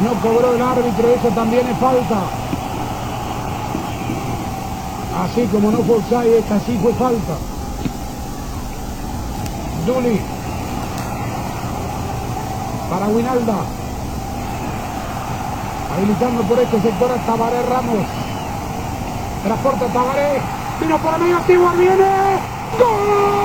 No cobró el árbitro, eso también es falta. Así como no fue offside, esta sí fue falta. Duli. Para Winalda. Habilitando por este sector a Tabaré Ramos. Transporta Tabaré. Vino por el medio, activo, viene. ¡Gol!